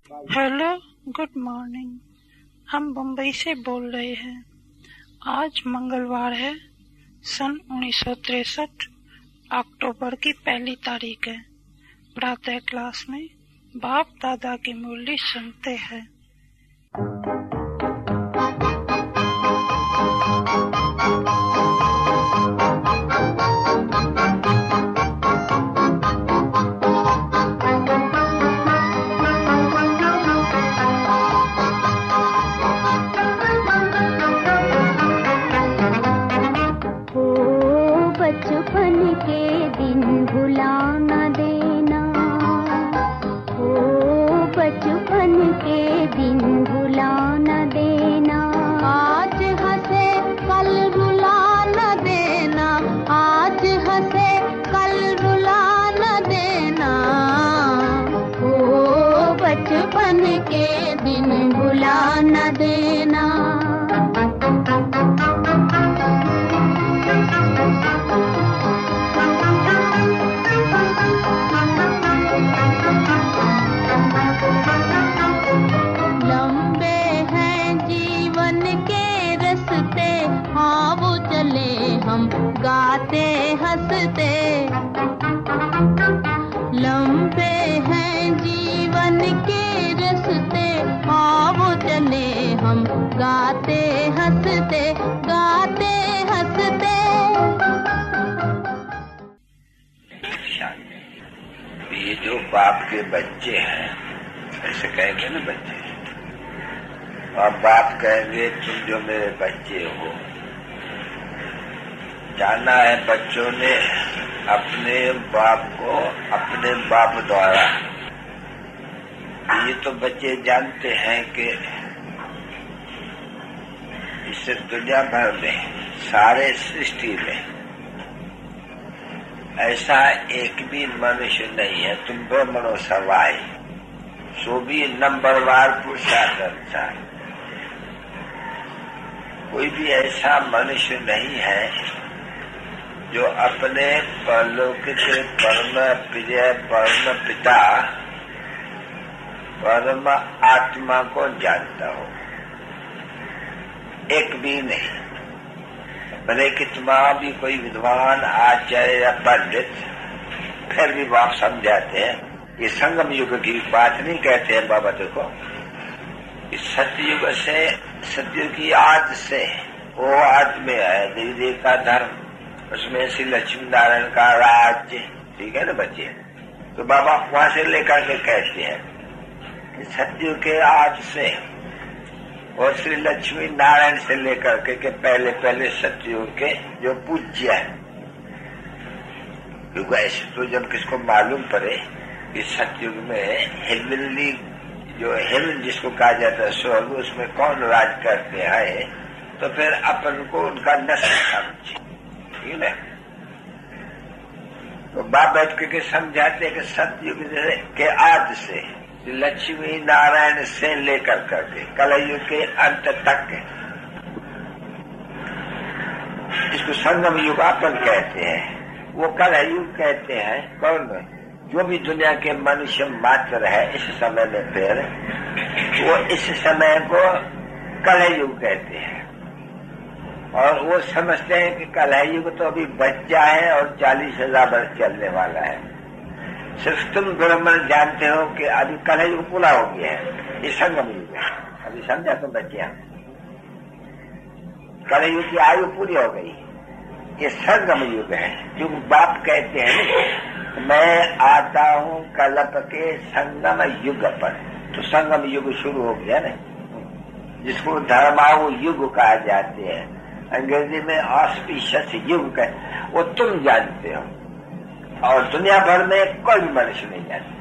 Hello, good morning. हम मुंबई से बोल रहे हैं। आज मंगलवार है, सन 1963, अक्टूबर की 1 तारीख है। प्रातः क्लास में बाप दादा की मुरली सुनते हैं। बचपन के दिन भुला न देना, ओ बचपन के दिन भुला न देना। आज हंसे कल रुला न देना, आज हंसे कल रुला न देना। ओ बचपन के दिन भुला न देना। लंबे हैं जीवन के रस्ते, हाँ वो चले हम गाते हंसते। लंबे हैं जीवन के रस्ते, हाँ वो चले हम गाते हंसते, गाते हंसते। ये जो बाप के बच्चे हैं, ऐसे कहेंगे ना बच्चे, और बाप कहेंगे तुम जो मेरे बच्चे हो। जाना है बच्चों ने अपने बाप को अपने बाप द्वारा। ये तो बच्चे जानते हैं कि इस दुनिया भर में, सारे सृष्टि में ऐसा एक भी मनुष्य नहीं है, तुम ब्रह्मणो सवाई, सो भी नंबरवार पुरुषार्थ। कोई भी ऐसा मनुष्य नहीं है जो अपने परलौकिक परम प्रिय परम पिता परम आत्मा को जानता हो, एक भी नहीं। भले कितना भी कोई विद्वान आचार्य या पंडित, फिर भी बाप समझाते हैं। ये संगम युग की बात नहीं कहते हैं बाबा। देखो, इस सतयुग से, सतयुग की आज से वो आज में है देवी देव का धर्म, उसमें श्री लक्ष्मी नारायण का राज्य, ठीक है ना बच्चे। तो बाबा वहां से लेकर के कहते हैं कि सतयुग के आज से और श्री लक्ष्मी नारायण से लेकर के पहले पहले सतयुग के जो पूज्य है, क्योंकि ऐसे तो जब किसको मालूम पड़े कि सतयुग में हेवनली, जो हेवन जिसको कहा जाता है स्वर्ग, उसमें कौन राज करते हैं, तो फिर अपन को उनका नस्ल समझे, ठीक है। तो बाप बैठ के समझाते कि सतयुग के आज से लक्ष्मी नारायण से लेकर करके कलयुग के अंत तक, इसको संगम युग अपन कहते हैं। वो कलयुग कहते हैं कौन, जो भी दुनिया के मनुष्य मात्र है इस समय में, फिर वो इस समय को कलयुग कहते हैं। और वो समझते हैं कि कलयुग तो अभी बच्चा है और 40,000 वर्ष चलने वाला है। सिर्फ तुम ब्राह्मण जानते हो कि अभी कलयुग पूरा हो गया है, ये संगम युग है। अभी समझा तुम बच्चे, कलयुग की आयु पूरी हो गई, ये संगम युग है। जो बाप कहते हैं मैं आता हूँ कल्प के संगम युग पर, तो संगम युग शुरू हो गया ना, जिसको धर्माऊ युग कहा जाते हैं, अंग्रेजी में ऑस्पिशियस युग का, वो तुम जानते हो और दुनिया भर में कोई भी मनुष्य नहीं जानते।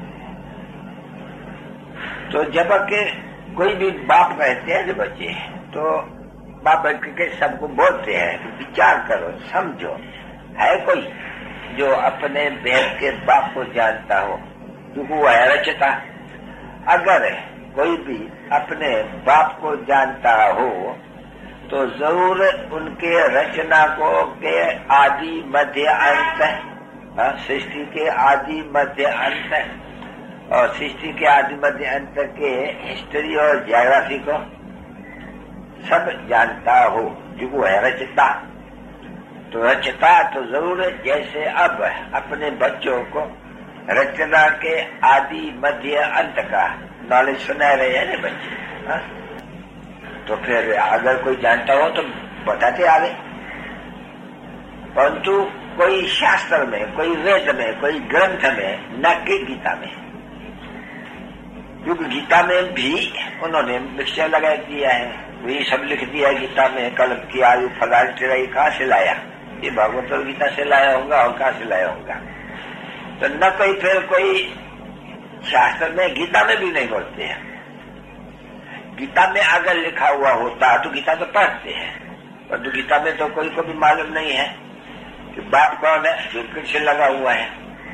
तो जब के कोई भी बाप कहते हैं जो बच्चे, तो बाप के सबको बोलते हैं विचार करो, समझो, है कोई जो अपने वेद के बाप को जानता हो, क्योंकि वो है रचता। अगर कोई भी अपने बाप को जानता हो तो जरूर उनके रचना को के आदि मध्य अंत, सृष्टि के आदि मध्य अंत और सृष्टि के आदि मध्य अंत के हिस्ट्री और जियोग्राफी को सब जानता हो, जो वो है रचता। तो रचता तो जरूर जैसे अब अपने बच्चों को रचना के आदि मध्य अंत का नॉलेज सुना रहे हैं ना बच्चे, हा? तो फिर अगर कोई जानता हो तो बताते आगे। परंतु कोई शास्त्र में, कोई वेद में, कोई ग्रंथ में, न कि गीता में, क्योंकि गीता में भी उन्होंने मिक्सचर लगा दिया है। वही सब लिख दिया गीता में, कल्प की आयु फलानी टेराई कहाँ से लाया, ये भगवत गीता से लाया होगा और कहाँ से लाया होगा। तो न कोई फिर कोई शास्त्र में, गीता में भी नहीं बोलते हैं। गीता में अगर लिखा हुआ होता तो गीता तो पढ़ते हैं, परंतु गीता में तो कोई को भी मालूम नहीं है कि बाप कौन है, जो किससे लगा हुआ है।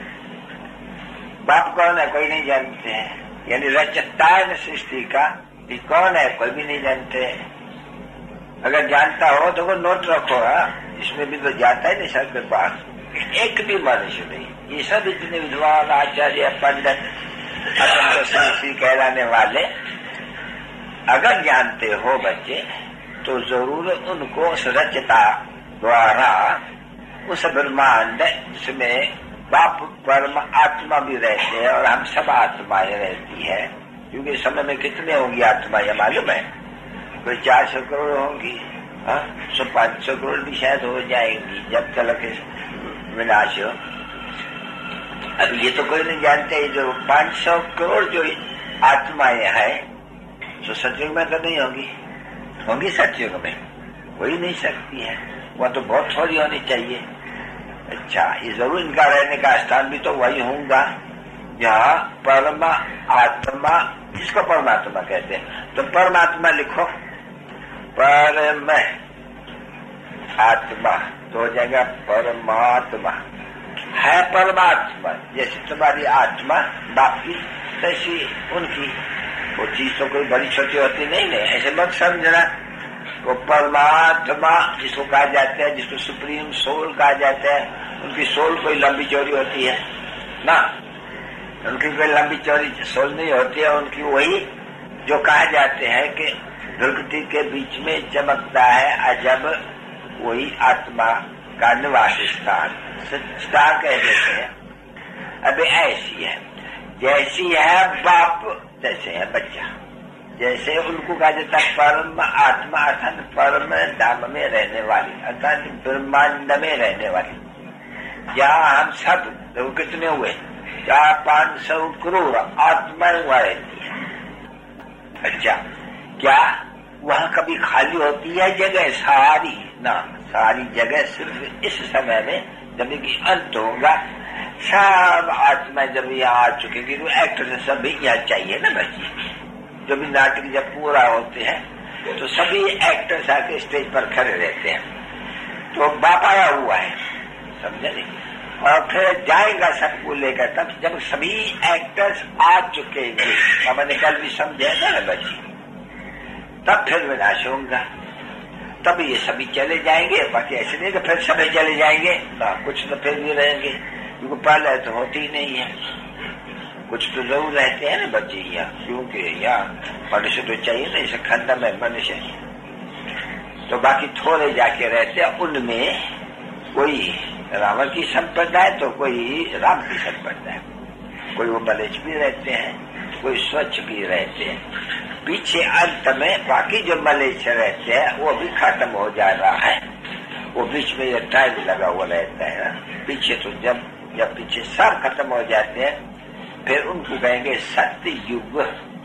बाप कौन है कोई नहीं जानते हैं, यानी रचता है सृष्टि का ये कौन है कोई भी नहीं जानते। अगर जानता हो तो वो नोट रखो, इसमें भी तो जाता है नहीं सर के पास, एक भी मनुष्य नहीं। ये सब इतने विद्वान आचार्य पंडित सृष्टि कहलाने वाले अगर जानते हो बच्चे, तो जरूर उनको उस रचता द्वारा उस ब्रह्मांड जिसमें बाप परम आत्मा भी रहते हैं और हम सब आत्माएं रहती है। क्योंकि समय में कितने होंगी आत्माएं मालूम है, कोई 400 करोड़ होंगी, 500 करोड़ भी शायद हो जाएंगी जब तक विनाश हो। अब ये तो कोई नहीं जानते, जो 500 करोड़ जो आत्माएं हैं तो सतयुग में तो नहीं होंगी, होंगी सतयुग में हो ही नहीं सकती है, वह तो बहुत थोड़ी होनी चाहिए। अच्छा, ये जरूर इनका रहने का स्थान भी तो वही होगा जहाँ परम आत्मा, जिसको परमात्मा कहते हैं। तो परमात्मा लिखो, परम आत्मा तो हो जाएगा परमात्मा है। परमात्मा जैसे तुम्हारी आत्मा बाकी तैसी उनकी, वो चीज तो कोई बड़ी छोटी होती नहीं है, ऐसे मत समझना। वो परमात्मा जिसको कहा जाता है, जिसको सुप्रीम सोल कहा जाता है, उनकी सोल कोई लंबी चौड़ी होती है ना, उनकी कोई लंबी चौड़ी सोल नहीं होती है। उनकी वही जो कहा जाते हैं कि दुर्गति के बीच में चमकता है अजब, वही आत्मा का निवास स्थान स्टार कह देते हैं। अब ऐसी है, जैसी है बाप तैसे है बच्चा। जैसे उनको कहा जाता है परम आत्मा, अर्थात परम धाम में रहने वाली, अर्थात ब्रह्मांड में रहने वाली, जहाँ हम सब तो कितने हुए 400-500 करोड़ आत्माएं हुआ रहती है। अच्छा, क्या वह कभी खाली होती है जगह सारी? ना, सारी जगह सिर्फ इस समय में जब कि अंत होगा, सब आत्मा जब यहाँ आ चुकेगी तो एक्टर सब भी यहाँ चाहिए ना बच्चे। जो भी नाटक जब पूरा होते हैं तो सभी एक्टर्स आके स्टेज पर खड़े रहते हैं, तो बाप आया हुआ है, समझे नहीं? और फिर जाएगा सबको लेकर, तब जब सभी एक्टर्स आ चुकेंगे, मैंने कल भी समझा था ना बच्ची, तब फिर विनाश होगा, तब ये सभी चले जाएंगे। बाकी ऐसे नहीं कि फिर सभी चले जाएंगे ना, कुछ तो फिर भी रहेंगे, क्योंकि पहले तो होती ही नहीं है, कुछ तो जरूर रहते हैं ना बच्चे यहाँ, क्योंकि यहाँ मनुष्य तो चाहिए ना, इसे खंड में मनुष्य, तो बाकी थोड़े जाके रहते हैं। उनमें कोई रावण की संप्रदाय तो कोई राम की संप्रदाय, कोई वो मलेच्छ भी रहते हैं, कोई स्वच्छ भी रहते हैं। पीछे अंत में बाकी जो मलेच्छ रहते हैं वो भी खत्म हो जा रहा है, वो बीच में ये टाइम लगा हुआ रहता है पीछे। तो जब पीछे सब खत्म हो जाते हैं फिर उनको कहेंगे सत्य युग,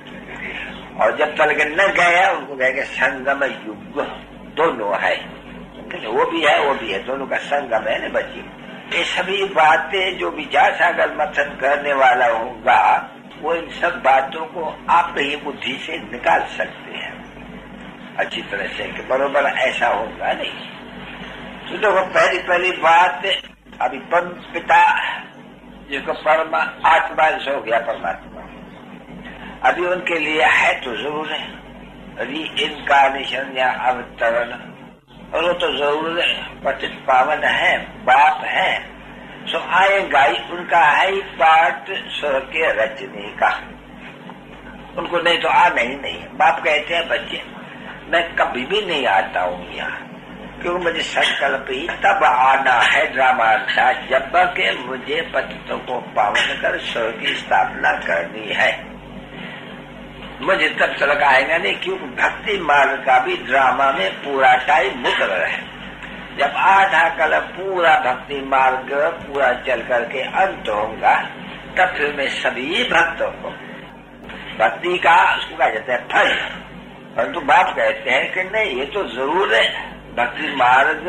और जब तक न गया उनको कहेंगे संगम युग। दोनों है, वो भी है वो भी है, दोनों का संगम है ना बच्ची। ये सभी बातें जो विचार सागर मंथन करने वाला होगा वो इन सब बातों को आप ही बुद्धि से निकाल सकते हैं अच्छी तरह से कि बरोबर ऐसा होगा नहीं। तो देखो पहली बात, अभी परम पिता जिसको परम आत्मा हो गया परमात्मा, अभी उनके लिए है तो जरूर है री इनकारनेशन या अवतरण, और वो तो जरूर है, पतित पावन है, बाप है, सो आएगा ही, उनका है ही पाठ स्वर के रचने का, उनको नहीं तो आना ही नहीं। बाप कहते हैं बच्चे मैं कभी भी नहीं आता हूँ यहाँ, क्योंकि मुझे संकल्प ही तब आना है ड्रामा था जब के मुझे पतितों को पावन कर स्वर की स्थापना करनी है। मुझे तब तक आएगा नहीं, क्योंकि भक्ति मार्ग का भी ड्रामा में पूरा टाइम मुकर्रर है। जब आधा कल पूरा भक्ति मार्ग पूरा चल करके अंत होगा, तब फिर मैं सभी भक्तों को भक्ति का उसको कहा जाता है फल। परंतु बाप कहते हैं कि नहीं, ये तो जरूर है भक्ति मार्ग,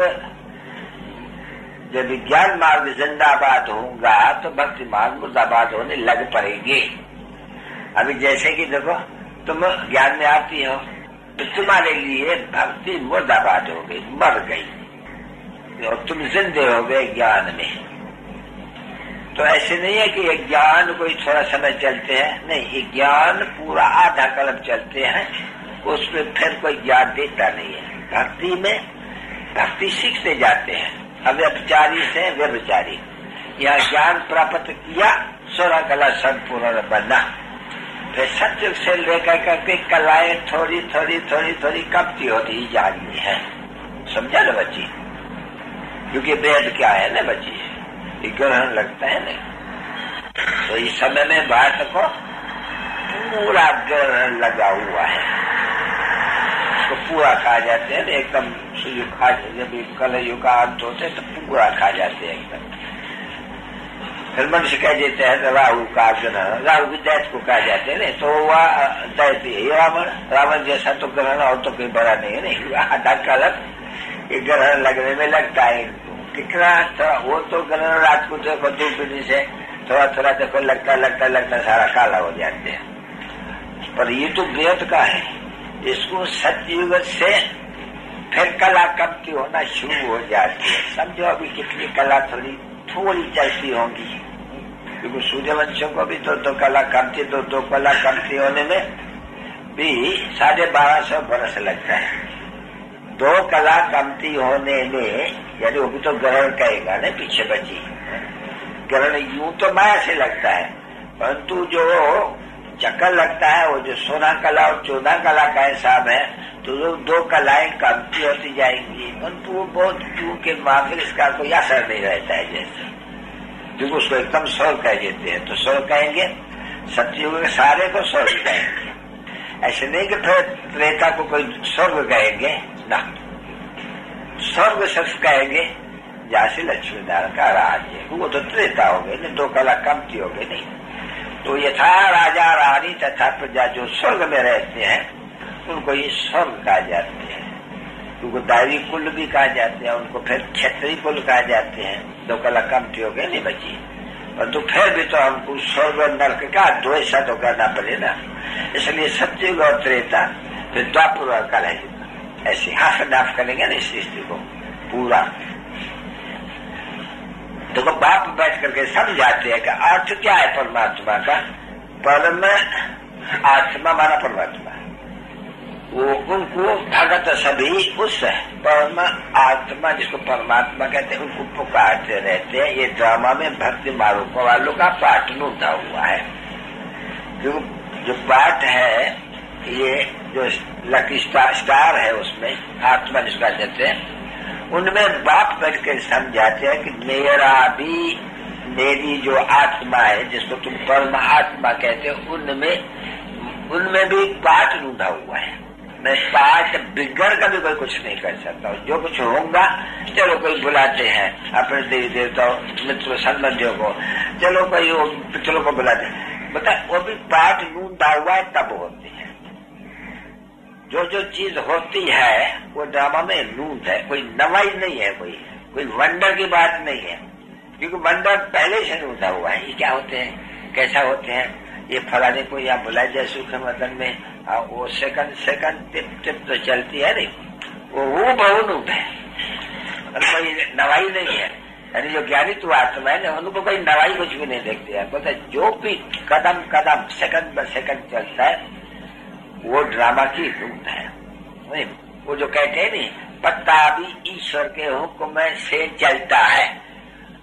जब विज्ञान मार्ग जिंदाबाद होगा तो भक्ति मार्ग मुर्दाबाद होने लग पड़ेगी। अभी जैसे कि देखो तुम ज्ञान में आती हो तो तुम्हारे लिए भक्ति मुर्दाबाद हो गई, मर गई, और तुम जिंदे हो गए ज्ञान में। तो ऐसे नहीं है कि ये ज्ञान कोई थोड़ा समय चलते हैं, नहीं, ये ज्ञान पूरा आधा कल्प चलते हैं, उसमें फिर कोई ज्ञान देता नहीं है। भक्ति में भक्ति सीखते जाते हैं, अव्यभिचारी से व्यभिचारी, यहाँ ज्ञान प्राप्त किया, 16 कला संपूर्ण बना। फिर सत्य से लेकर करके कलाएं थोड़ी थोड़ी थोड़ी थोड़ी कमती होती ही जा रही है। समझा ना बच्ची? क्योंकि वेद क्या है ना बच्ची, ये ग्रहण लगता है ना, तो इस समय में भारत को पूरा ग्रहण लगा हुआ है, तो पूरा खा जाते हैं एकदम। जब कल युग का अंत होते तो पूरा खा जाते हैं एकदम। फिर मनुष्य कह देते हैं राहु का ग्रहण, राहु भी दैत को कहा जाते हैं नहीं, तो वह दैत ही रावण, रावण जैसा तो ग्रहण और तो कोई बड़ा नहीं है, नहीं आधा कलप ये ग्रहण लगने में लगता है कितना। थोड़ा वो तो ग्रहण रात को देखो दूरबीनी से थोड़ा थोड़ा देखो लगता सारा काला हो जाते हैं, पर ये तो वेद का है। इसको सतयुग से फिर कला कमती होना शुरू हो जाती है। समझो अभी कितनी कला थोड़ी चलती होंगी, क्योंकि सूर्यवंशियों को भी दो कला कमती, दो कला कमती होने में भी 1250 वर्ष लगता है। 2 कला कमती होने में, यानी वो भी तो ग्रहण कहेगा ना पीछे बची, ग्रहण यूं तो माया से लगता है, परंतु जो चक्कर लगता है वो जो 16 कला और 14 कला का हिसाब है, तो 2 कलाएं कमती होती जाएंगी, परंतु वो बहुत क्योंकि माफिल इसका कोई असर नहीं रहता है जैसे, क्योंकि उसको एकदम स्वर्ग कह देते हैं। तो स्वर्ग कहेंगे, सतयुग के सारे को स्वर्ग कहेंगे। ऐसे नहीं कि फिर त्रेता को कोई स्वर्ग कहेंगे ना, स्वर्ग सिर्फ कहेंगे जैसे लक्ष्मी नारायण का राज्य, वो तो त्रेता हो गए ना, 2 कला कमती हो गई नहीं। तो यथा राजा रानी तथा प्रजा जो स्वर्ग में रहते हैं उनको ये स्वर्ग कहा जाते हैं, उनको दैवी कुल भी कहा जाते हैं, उनको फिर क्षत्रिय कुल कहा जाते हैं। 2 कला कमती हो गए नहीं बची, परंतु फिर भी तो हमको स्वर्ग और नरक का द्वेषा तो करना पड़े ना, इसलिए सतयुग और त्रेता फिर द्वापर और कलयुग, ऐसे हाफ नाफ करेंगे ना इस सृष्टि को पूरा। देखो बाप बैठ करके समझाते हैं कि अर्थ क्या है परमात्मा का। परम आत्मा माना परमात्मा, वो उनको भगत सभी उस परम आत्मा जिसको परमात्मा कहते हैं उनको पुकारते रहते हैं। ये ड्रामा में भक्ति मार्ग वालों का पाठ लूटा हुआ है। जो पाठ है ये जो लकी स्टार है उसमें आत्मा जिसका कहते हैं, उनमें बाप बैठ कर समझाते हैं कि मेरी जो आत्मा है जिसको तुम परम आत्मा कहते हो, उनमें भी पाठ ढूंढा हुआ है। मैं पाठ बिगड़ का भी कोई कुछ नहीं कर सकता। जो कुछ होगा, चलो कोई बुलाते हैं अपने देवी देवताओं मित्रों संबंधियों को, चलो कोई पितरों को बुलाते हैं, बता वो भी पाठ ढूंढा हुआ है तब होते हैं। जो चीज होती है वो ड्रामा में नूंद है, कोई नवाई नहीं है, कोई वंडर की बात नहीं है, क्योंकि वंडर पहले से नूंदा हुआ है। ये क्या होते हैं, कैसा होते हैं, ये फलाने को यहाँ बुलाया जाए सुख मदन में, वो सेकंड टिप तो चलती है नहीं, वो बहु नूंद है, कोई नवाई नहीं है। यानी जो ज्ञानी तू आत्मा है ना, उनको कोई नवाई कुछ भी नहीं देखते हैं। बोलते जो भी कदम सेकंड ब सेकंड चलता है वो ड्रामा की रूप है। नहीं, वो जो कहते हैं नहीं, पत्ता भी ईश्वर के हुक्म से चलता है,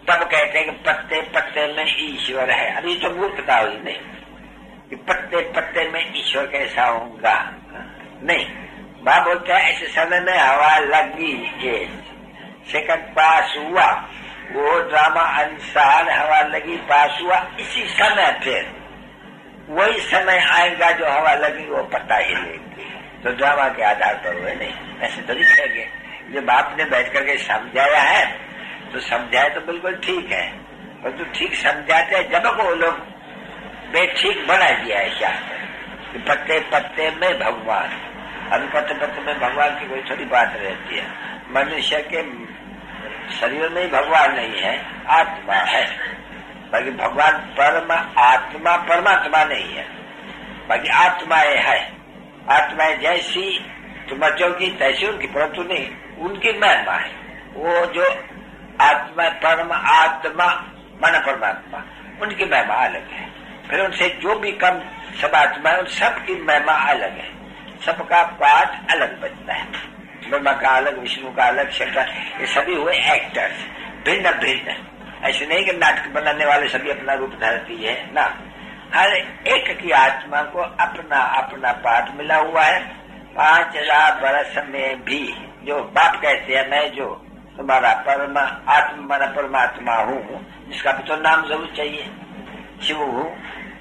तब कहते हैं कि पत्ते पत्ते में ईश्वर है। अभी तो मूर्खता हुई नहीं कि पत्ते पत्ते में ईश्वर कैसा होगा, नहीं। बाप बोलते हैं ऐसे समय में हवा लगी, ये सेकंड पास हुआ, वो ड्रामा अनुसार हवा लगी, पास हुआ, इसी समय फिर वही समय आएगा जो हवा लगी वो पता ही लेगी। तो ड्रामा के आधार पर हुए नहीं, ऐसे तो लिखेंगे। जो बाप ने बैठ करके समझाया है तो समझाया तो बिल्कुल ठीक है, पर तो ठीक समझाते हैं जब वो लोग बेठीक बना दिया है शास्त्र कि पत्ते पत्ते में भगवान। अभी पत्ते पत्ते में भगवान की कोई थोड़ी बात रहती है। मनुष्य के शरीर में ही भगवान नहीं है, आत्मा है। बाकी भगवान परम आत्मा परमात्मा नहीं है, बाकी आत्माएं है। आत्माएं जैसी तुम बच्चों की तैसी उनकी, परंतु नहीं उनकी महिमा है। वो जो आत्मा परम आत्मा माना परमात्मा, उनकी महिमा अलग है। फिर उनसे जो भी कम सब आत्मा है, उन सबकी महिमा अलग है, सबका पाठ अलग बनता है। ब्रह्मा का अलग, विष्णु का अलग, शंकर, ये सभी हुए एक्टर्स, भिन्न भिन्न। ऐसे नहीं कि नाटक बनाने वाले सभी अपना रूप धरती है ना, हर एक की आत्मा को अपना अपना पाठ मिला हुआ है। 5000 वर्ष में भी जो बाप कहते हैं मैं जो तुम्हारा परम आत्मा माना परमात्मा हूँ, जिसका भी तो नाम जरूर चाहिए, शिव हूँ,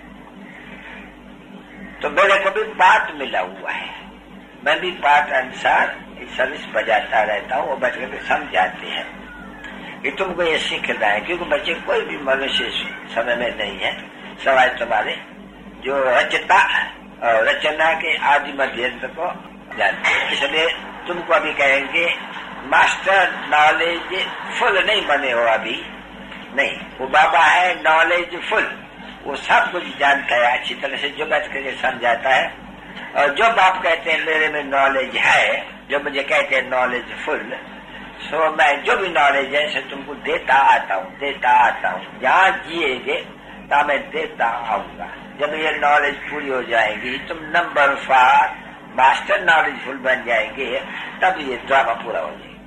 तो मेरे को भी पाठ मिला हुआ है। मैं भी पाठ अनुसार सर्विस बजाता रहता हूँ। वो बैठ कर समझाते हैं कि तुमको ये सीखना है, क्योंकि बच्चे कोई भी मनुष्य समय में नहीं है, सवाल तुम्हारे जो रचता और रचना के आदि मध्यंतर को जानते हैं। इसलिए तुमको अभी कहेंगे मास्टर नॉलेज फुल नहीं बने हो, अभी नहीं। वो बाबा है नॉलेज फुल, वो सब कुछ जानता है अच्छी तरह से, जो बैठ करके समझाता है। और जो बाप कहते हैं मेरे में नॉलेज है, जो मुझे कहते हैं नॉलेज फुल, सो मैं जो भी नॉलेज है से तुमको देता आता हूँ। जहाँ जिएगे तो मैं देता आऊंगा। जब ये नॉलेज पूरी हो जाएगी, तुम नंबर 4 मास्टर नॉलेजफुल बन जाएंगे, तब ये ड्रामा पूरा हो जाएगा।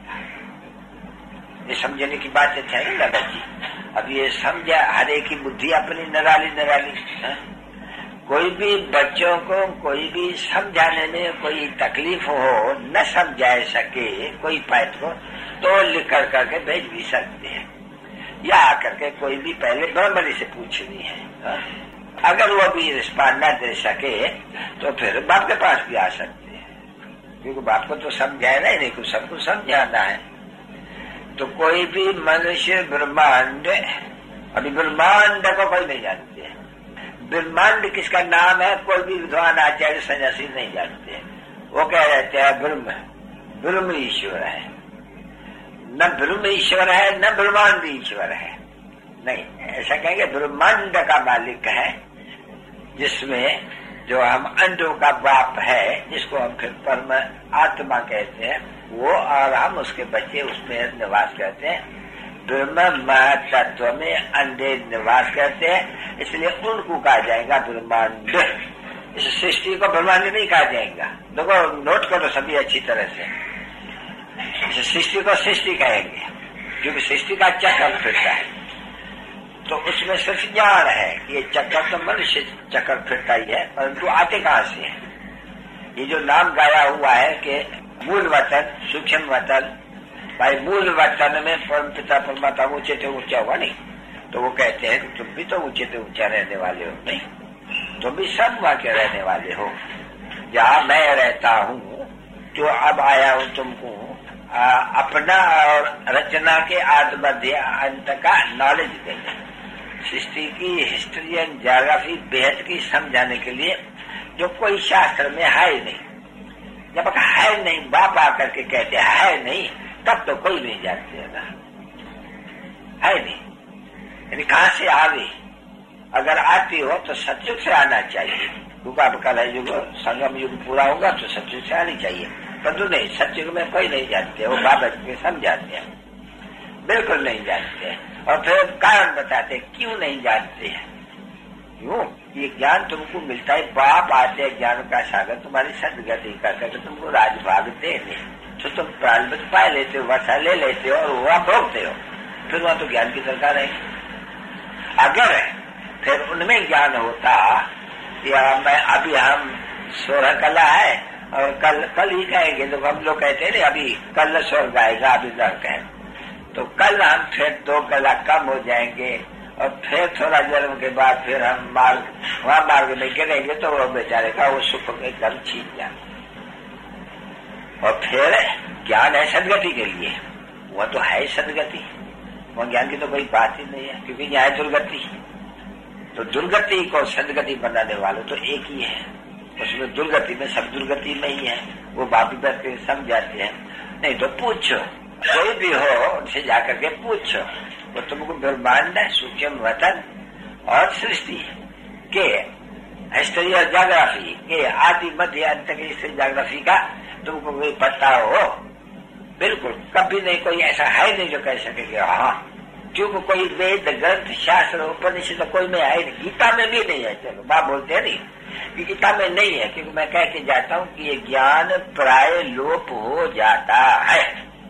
ये समझने की बात है ना दादा जी। अब ये समझा, हर एक की बुद्धि अपनी निराली है? कोई भी बच्चों को कोई भी समझाने में कोई तकलीफ हो, न समझा सके कोई बात को, तो लिख करके भेज भी सकते हैं, या आकर के कोई भी पहले ब्रह्मणी से पूछनी है। अगर वो भी रिस्पॉन्ड न दे सके तो फिर बाप के पास भी आ सकते हैं, क्योंकि बाप को तो समझाना ही नहीं, कुछ सबको समझाना है। तो कोई भी मनुष्य ब्रह्मांड, अभी ब्रह्मांड को कोई नहीं जानते हैं। ब्रह्मांड किसका नाम है कोई भी विद्वान आचार्य सन्यासी नहीं जानते हैं। वो कह रहते हैं ब्रह्म ईश्वर है। न ब्रह्म ईश्वर है न ब्रह्मांड ईश्वर है, नहीं। ऐसा कहेंगे ब्रह्मांड का मालिक है, जिसमें जो हम अंडों का बाप है, जिसको हम फिर परम आत्मा कहते हैं, वो और हम उसके बच्चे उसमें निवास करते हैं। ब्रह्म तत्व में अंडे निवास करते हैं, इसलिए उनको कहा जाएगा ब्रह्मांड। इस सृष्टि को ब्रह्मांड नहीं कहा जाएगा। देखो नोट करो सभी अच्छी तरह से, इस सृष्टि को सृष्टि कहेंगे, क्योंकि सृष्टि का चक्कर फिरता है। तो उसमें सिर्फ ज्ञान है, ये चक्कर तो मनुष्य चक्कर फिरता ही है, परंतु आते कहाँ से है? ये जो नाम गाया हुआ है कि मूल वतन सूक्ष्म वतन, भाई मूल वतन में परम पिता परमात्मा ऊंचे से ऊंचा हुआ नहीं, तो वो कहते हैं कि तुम भी तो ऊंचे से ऊंचा रहने वाले हो, नहीं तुम भी सब वहां के रहने वाले हो। जहाँ मैं रहता हूँ, जो अब आया हूँ तुमको अपना और रचना के आदि मध्य अंत का नॉलेज देंगे। सृष्टि की हिस्ट्री एंड ज्योग्राफी बेहद की समझाने के लिए, जो कोई शास्त्र में है नहीं। जब है नहीं, बाप आकर के कहते है नहीं, तब तो कोई नहीं जानते है ना, है नहीं। यानी कहाँ से आ गई? अगर आती हो तो सतयुग से आना चाहिए, क्योंकि अब कल युग संगम युग पूरा होगा तो सतयुग से आनी चाहिए, परंतु नहीं, सतयुग में कोई नहीं जानते। वो बाबा के समझाते हैं, बिल्कुल नहीं जानते हैं। और फिर कारण बताते क्यों नहीं जानते हैं। क्यों? ये ज्ञान तुमको मिलता है, बाप आते हैं ज्ञान का सागर तुम्हारी सदगति करके, तो तुमको राजभाग दे नहीं, तो तुम प्रारंभ पा लेते हो, वर्षा ले लेते हो और वह भोगते हो। फिर वहां तो ज्ञान की दरकार है। अगर फिर उनमें ज्ञान होता या मैं अभी हम 16 कला है और कल ही कहेंगे, तो हम लोग कहते हैं अभी कल स्वर्ग आएगा, अभी नरक है, तो कल हम फिर 2 कला कम हो जाएंगे और फिर थोड़ा जन्म के बाद फिर हम वहां मार्ग में गिरेंगे, तो वो बेचारे का वो सुख एकदम छीन जाए। और फिर ज्ञान है सदगति के लिए, वह तो है सदगति, वह ज्ञान की तो कोई बात ही नहीं है, क्योंकि यह है दुर्गति। तो दुर्गति को सदगति बनाने वाले तो एक ही है, उसमें दुर्गति में सब दुर्गति में ही है। वो बापी बैठ के समझाते हैं। नहीं तो पूछो, कोई भी हो उनसे जाकर के पूछो, वो तुमको ब्रह्मांड सूक्ष्म वतन और सृष्टि के हिस्ट्री और ज्योग्राफी के आदि मध्य अंत के हिस्ट्री ज्योग्राफी का तुमको कोई पता हो? बिल्कुल कभी नहीं, कोई ऐसा है नहीं जो कह सकेंगे हाँ, क्योंकि कोई वेद ग्रंथ शास्त्र उपनिषद कोई में है नहीं, गीता में भी नहीं है। चलो बाप बोलते हैं नहीं कि गीता में नहीं है, क्योंकि मैं कह के जाता हूँ कि ये ज्ञान प्राय लोप हो जाता है।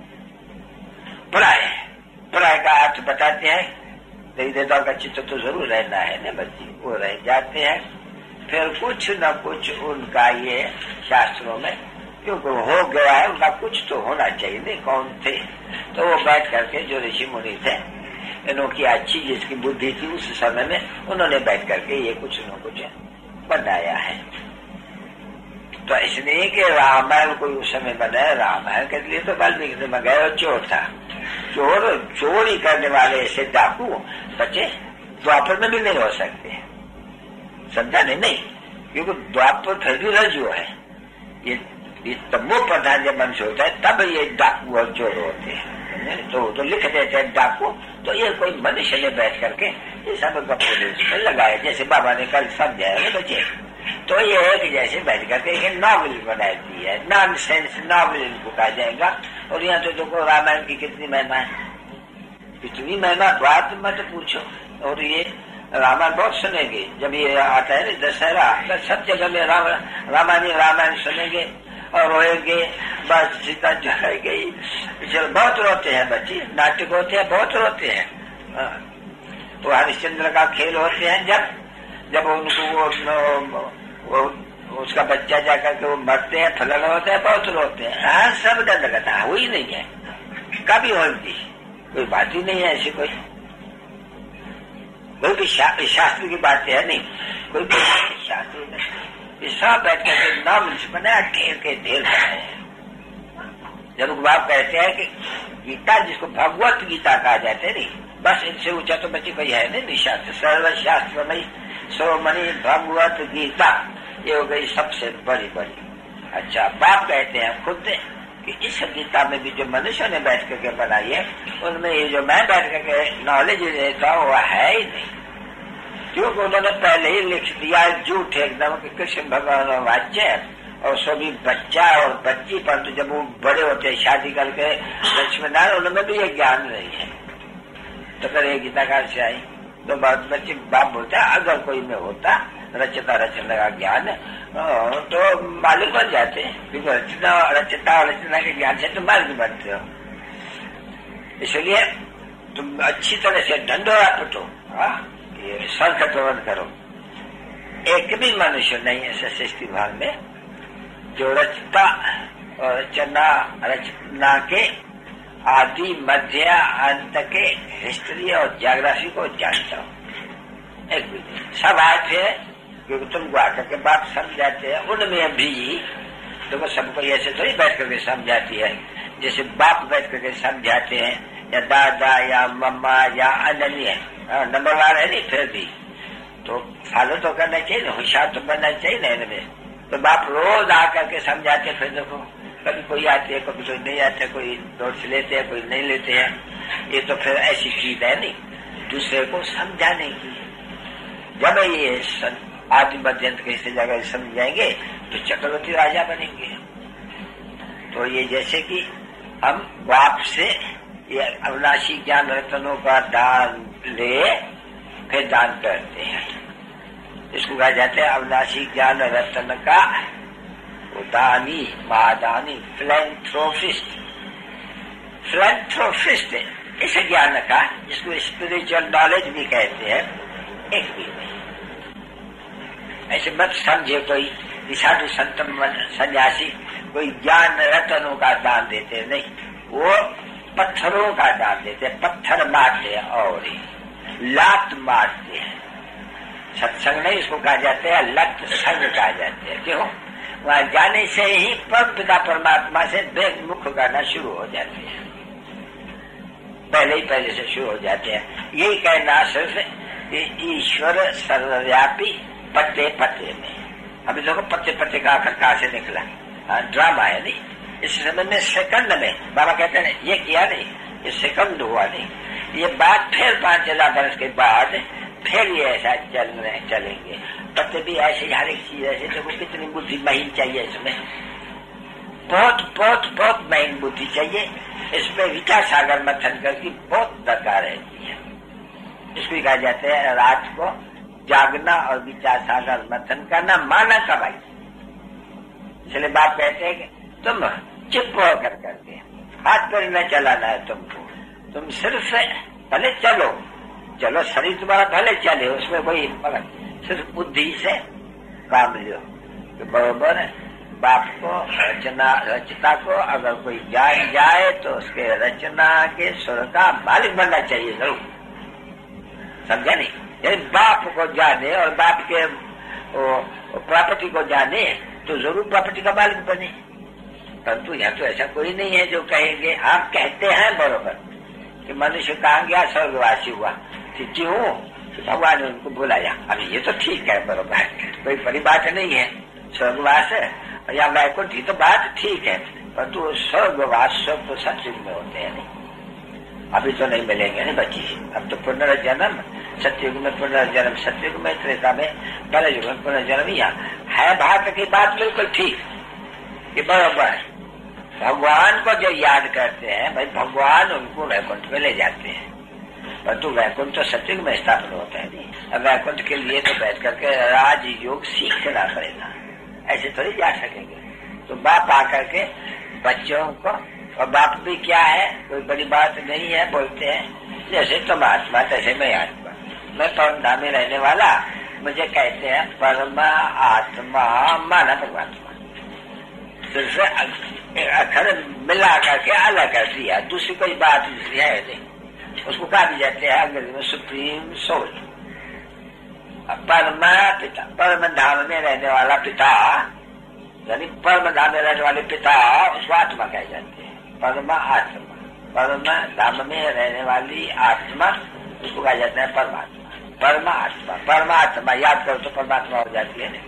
प्राय का अर्थ बताते हैं, देवी देवताओं का चित्त तो जरूर रहना है ना बच्ची, वो रह जाते हैं। फिर कुछ न कुछ उनका ये शास्त्रों में क्योंकि हो गया है, उनका कुछ तो होना चाहिए। नहीं कौन थे, तो वो बैठ करके जो ऋषि मुनि थे, इनकी अच्छी जिसकी बुद्धि थी उस समय में, उन्होंने बैठ करके ये कुछ न कुछ बनाया है। तो इसलिए कि रामायण कोई उस समय बनाया, रामायण के लिए तो वाल्मीकि में गए और चोर था, चोरी करने वाले ऐसे डाकू बचे द्वापर में भी नहीं हो सकते, समझा नहीं, क्योंकि द्वापर फिर भी रजू है। ये तमो प्रधान जब मनुष्य होता है तब ये डाकू और चोर होते हैं। तो लिख देते हैं डाकू, तो ये कोई मनुष्य ने बैठ करके ये सब गप्पे लगाए, जैसे बाबा ने कल समझाया बच्चे। तो ये एक जैसे बैठ करके एक नॉवल बनाई दी है, नॉनसेंस नॉवल इनको कहा जाएगा। और यहाँ तो देखो रामायण की कितनी महिमा है, कितनी महिमा बात मत पूछो। और ये रामायण बहुत सुनेंगे, जब ये आता है ना दशहरा, तो सब जगह में रामायण सुनेंगे और रोएंगे, बस सीता चढ़ाई गई, चलो बहुत रोते हैं बच्चे, नाटक होते हैं बहुत रोते हैं। तो हरिश्चंद्र का खेल होते हैं, जब उनको वो उसका बच्चा जाकर के वो मरते हैं, फलन होते हैं, बहुत रोते हैं। हाँ सब दंडकथा हुई नहीं है, कभी होगी, कोई बात ही नहीं है ऐसी, कोई भी शास्त्र की बातें है नहीं, कोई भी शास्त्र नहीं। सब बैठ करके नाम बनाया, ढेर के ढेर बनाए। जब बाप कहते हैं कि गीता जिसको भगवत गीता कहा जाता है, नहीं बस इनसे ऊंचा तो बच्चे कोई है नहीं शास्त्र। सर्वशास्त्र में सोमनी भगवत गीता ये हो गई सबसे बड़ी। अच्छा बाप कहते हैं खुद कि इस गीता में भी जो मनुष्य ने बैठ करके बनाई है, उनमें ये जो मैं बैठ करके नॉलेज देता हूँ वो है ही नहीं, क्योंकि उन्होंने पहले ही लिख दिया झूठ एकदम कि कृष्ण भगवान वाच्य है और सभी बच्चा और बच्ची, परंतु जब वो बड़े होते हैं शादी करके लक्ष्मीनारायण, उनमें भी ये ज्ञान नहीं है। तो फिर ये गीता कहाँ से आई? तो बच्चे बाप बोलता है अगर कोई में होता रचना का ज्ञान तो मालिक बन जाते हैं, क्योंकि रचना के ज्ञान से तुम मालिक बनते हो। इसलिए तुम अच्छी तरह से ढंढोरा पिटो, ये शंख ध्वन करो। एक भी मनुष्य नहीं है सृष्टि भाग में जो रचता और रचना के आदि मध्य अंत के हिस्ट्री और ज्योग्राफी को जानता हूँ। एक भी सब आते हैं क्योंकि तुमको आकर के बात समझाते हैं, उनमें भी तुमको सबको ऐसे थोड़ी बैठ करके समझाती है जैसे बाप बैठ करके समझाते हैं, या दादा या मम्मा या अनन्य नंबरवार है नहीं, फिर भी तो फॉलो तो करना चाहिए ना, होशियार तो बनना चाहिए ना इनमें। तो बाप रोज आकर के समझाते, फिर देखो कभी कोई आते हैं, कभी कोई नहीं आते, कोई नोट्स लेते हैं, कोई नहीं लेते हैं। ये तो फिर ऐसी चीज है नहीं दूसरे को समझाने की। जब ये आदि मध्यंत कैसे जगह समझ जाएंगे तो चक्रवर्ती राजा बनेंगे। तो ये जैसे कि हम बाप से ये अविनाशी ज्ञान रत्नों का दान ले फिर दान करते हैं, इसको कहा जाता है अविनाशी ज्ञान रत्न का महादानी फिलैंथ्रोपिस्ट इस ज्ञान का, जिसको स्पिरिचुअल नॉलेज भी कहते हैं, एक भी नहीं। ऐसे मत समझे कोई साधु संत सन्यासी कोई ज्ञान रत्नों का दान देते, नहीं, वो पत्थरों का दान देते, पत्थर मारते और लात मारते हैं। सत्संग नहीं इसको कहा जाता है, लत संग कहा जाता है। क्यों? वहां जाने से ही परमपिता परमात्मा से बेमुख करना शुरू हो जाते हैं, पहले से शुरू हो जाते हैं। यही कहना सिर्फ ईश्वर सर्वव्यापी पत्ते पत्ते में। अभी देखो पत्ते पत्ते का आखिर कहां से निकला, ड्रामा है नहीं। इस समय में सेकंड में बाबा कहते हैं ये किया नहीं, ये सेकंड हुआ नहीं, ये बात फिर 5,000 वर्ष के बाद फिर ये ऐसा चलेंगे। पत्ते भी ऐसे ही, हर एक चीज ऐसे। देखो कितनी बुद्धि महीन चाहिए इसमें, बहुत बहुत बहुत महीन बुद्धि चाहिए इसमें। विचार सागर मंथन करके बहुत दरकार रहती है। इसको कहा जाता है रात को जागना और विचार सागर मंथन करना, माना कमाई। इसलिए बाप कहते हैं कि तुम चुप होकर करके हाथ पैर न चलाना है तुमको, तुम सिर्फ भले चलो, शरीर तुम्हारा भले चले, उसमें कोई सिर्फ बुद्धि से काम लो। तो बरोबर है, बाप को रचना को अगर कोई जान जाए तो उसके रचना के सुर का मालिक बनना चाहिए जरूर, समझा नहीं? यदि बाप को जाने और बाप के प्रॉपर्टी को जाने तो जरूर प्रॉपर्टी का मालिक बने। परंतु यहाँ तो ऐसा कोई नहीं है जो कहेंगे, आप कहते हैं बरोबर कि मनुष्य कहाँ गया, स्वर्गवासी हुआ, क्यों? भगवान ने उनको बुलाया। अभी ये तो ठीक है, बरोबर, कोई बड़ी बात नहीं है। स्वर्गवास या वैकुंठ तो बात ठीक है, परंतु स्वर्गवास सब तो सत्युग में होते हैं नहीं, अभी तो नहीं मिलेंगे नहीं बच्ची। अब तो पुनर्जन्म सत्युग में, पुनर्जन्म सत्युग में, त्रेता में, कलयुग में पुनर्जन्म यहाँ है। बात की बात बिल्कुल ठीक, ये बराबर है। भगवान को जो याद करते हैं भाई, भगवान उनको वैकुंठ में ले जाते हैं, परंतु वैकुंठ तो सत्युग में स्थापन होता है नहीं। अब वैकुंठ के लिए तो बैठ करके राजयोग सीखना पड़ेगा, ऐसे थोड़ी जा सकेंगे। तो बाप आकर के बच्चों को, और बाप भी क्या है, कोई बड़ी बात नहीं है, बोलते हैं जैसे तुम आत्मा तैसे मैं आत्मा, मैं परमधाम में रहने वाला, मुझे कहते हैं परमा आत्मा माना परमात्मा। सिर्फ अक्षर मिला करके अलग कर दिया, दूसरी कोई बात है नहीं। उसको कहा भी जाते हैं अंग्रेजी में सुप्रीम सोल, परमा पिता, परम धाम में रहने वाला पिता, यानी परम धाम में रहने वाले पिता, उसको आत्मा कहे जाते हैं। परमा आत्मा, परम धाम में रहने वाली आत्मा, उसको कहा जाता है परमात्मा। परमात्मा, परमात्मा याद करो तो परमात्मा हो जाती है।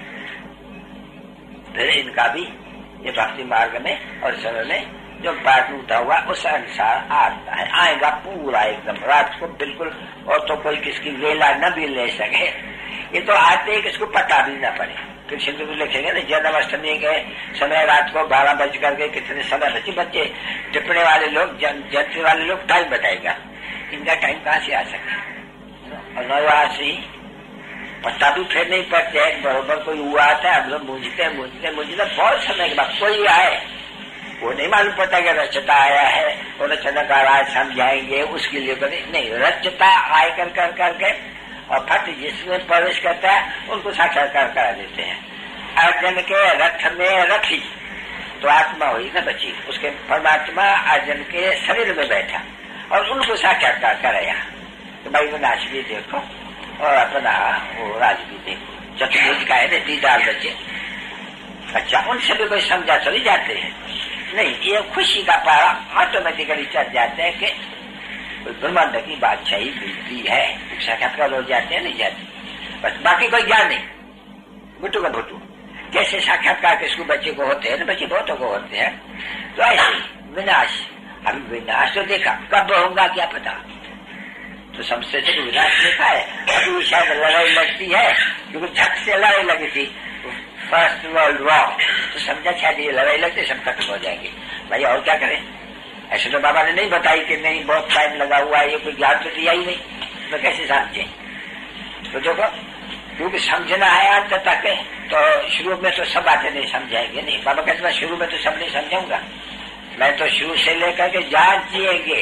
फिर इनका भी ये भक्ति मार्ग में और सरल में जो पाठ उठा हुआ उस अनुसार आता है, आएगा पूरा एकदम रात को बिल्कुल, और तो कोई किसकी वेला न भी ले सके। ये तो आते ही किसको पता भी न पड़े। फिर सिंधु में लिखेंगे ना, जन्माष्टमी के समय रात को 12 बज करके कितने समय बच्चे टिप्पणी वाले लोग, जंत्री वाले लोग टाइम बताएगा, इनका टाइम कहाँ से आ सके। और नवरात्र ही पता भी फिर नहीं पड़ते है, बरोबर कोई हुआ आता है, हम लोग मुझते बहुत समय के बाद कोई आए, वो नहीं मालूम पड़ता कि रचता आया है, वो रचनाकार आज समझाएंगे उसके लिए बने नहीं, रचता आय कर करके और फट जिसमें प्रवेश करता है उनको साक्षात्कार करा देते हैं। अर्जुन के रथ में रखी तो आत्मा हुई ना बची, उसके परमात्मा अर्जुन के शरीर में बैठा और उनको साक्षात्कार कराया। तो भाई विनाश भी देखो और अपना वो राज भी देखो, चतुर्भुज का है दीदार बच्चे। अच्छा, उनसे भी कोई समझा चली जाते हैं नहीं, ये खुशी का पारा ऑटोमेटिकली चढ़ जाते हैं कि ब्रह्मांड की बादशाही मिलती है, साक्षात्कार हो जाते हैं, नहीं जाते, बस बाकी कोई ज्ञान नहीं, भुट्टू का भुट्टू। जैसे साक्षात्कार किसको बच्चे को होते हैं ना, बच्चे बहुतों को होते हैं, तो ऐसे विनाश। अभी विनाश तो देखा, कब होगा क्या पता, तो समझते थे विनाश देखा है। अभी शायद लड़ाई लगती है, क्योंकि झट से लड़ाई लगी थी फर्स्ट वर्ल्ड वॉर, तो समझा शायद ये लड़ाई लगती सब खत्म हो जाएंगे। भाई और क्या करें, ऐसे तो बाबा ने नहीं बताई कि नहीं बहुत टाइम लगा हुआ है, ये कोई ज्ञान तो दिया ही नहीं, तो कैसे समझे। तो देखो, क्योंकि समझना है अंत तक, तो शुरू में तो सब बातें नहीं समझाएंगे नहीं। बाबा कहते मैं शुरू में तो सब नहीं समझाऊंगा, मैं तो शुरू से लेकर के जहाँ जिएंगे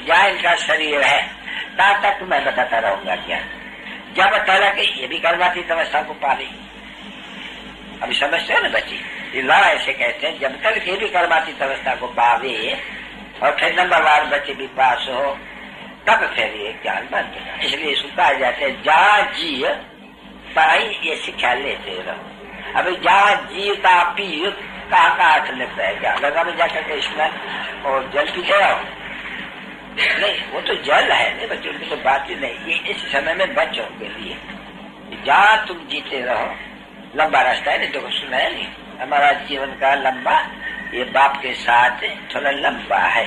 जहाँ इनका शरीर है तब तक मैं बताता रहूंगा क्या। जब तक ये भी कर्माती अवस्था को पा ली। अभी समझते हो ना बच्ची, ये ला ऐसे कहते हैं, जब तक ये भी कर्माती अवस्था को पावे और फिर नंबरवार बच्चे भी पास हो तब फिर ये ज्ञान बन गया। इसलिए इसको कहा जाता है जहाँ जी ताई ये शिक्षा लेते रहो। अभी जहाँ जीता पी कहाँ अर्थ लगता है क्या, लगा में जाकर के स्नान और जल पीते रहो? नहीं, वो तो जल है नहीं बच्चों की तो बात ही नहीं। ये इस समय में बच्चों के लिए जहाँ तुम जीते रहो, लंबा रास्ता है नहीं, देखो सुना है नहीं, हमारा जीवन का लंबा ये बाप के साथ थोड़ा लंबा है।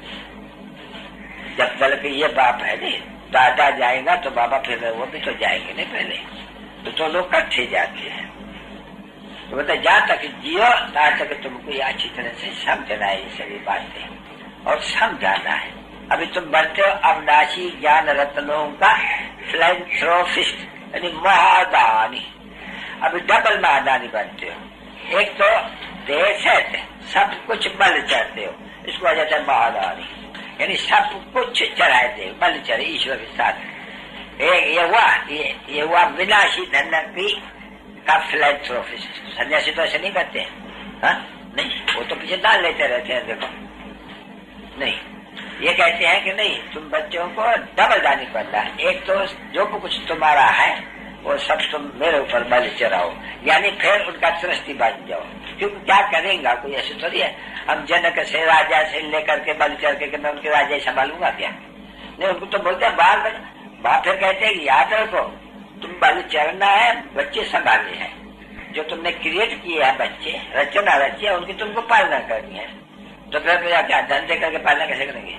जब तक ये बाप है नहीं, दादा जाएगा तो बाबा फिर वो भी तो जाएंगे नहीं पहले, तो लोग इकट्ठे जाते हैं। तो बता जहाँ तक जियो तहाँ तक तुमको ये अच्छी तरह से समझना है, ये सभी बातें और समझाना है। अभी तुम बनते हो अविनाशी ज्ञान रत्नों का फिलैंथ्रोपिस्ट यानी महादानी। अभी डबल महादानी बनते हो। एक तो देश है सब कुछ बल चढ़ते हो, इसको आ जाता है महादानी, यानी सब कुछ चढ़ाते हो, बल चढ़े ईश्वर के साथ। ये हुआ विनाशी धन की का फिलैंथ्रोपिस्ट। सन्यासी तो ऐसे नहीं करते हैं, हाँ नहीं, वो तो पीछे दान लेते रहते हैं। देखो नहीं, ये कहते हैं कि नहीं, तुम बच्चों को डबल दानी करना है। एक तो जो कुछ तुम्हारा है वो सब तुम मेरे ऊपर बल चढ़ाओ, यानी फिर उनका सृष्टि बन जाओ। क्योंकि क्या करेगा कोई, ऐसे थोड़ी है हम जनक से राजा से लेकर के बल चढ़ के मैं उनके राजा संभालूंगा क्या? नहीं, उनको तो बोलते हैं बाप फिर कहते हैं याद रखो तुम बल चढ़ना है, बच्चे संभालने हैं। जो तुमने क्रिएट किए हैं बच्चे, रचना रची है, उनकी तुमको पालना करनी है। तो फिर क्या धंधे करके पालना कैसे करेंगे?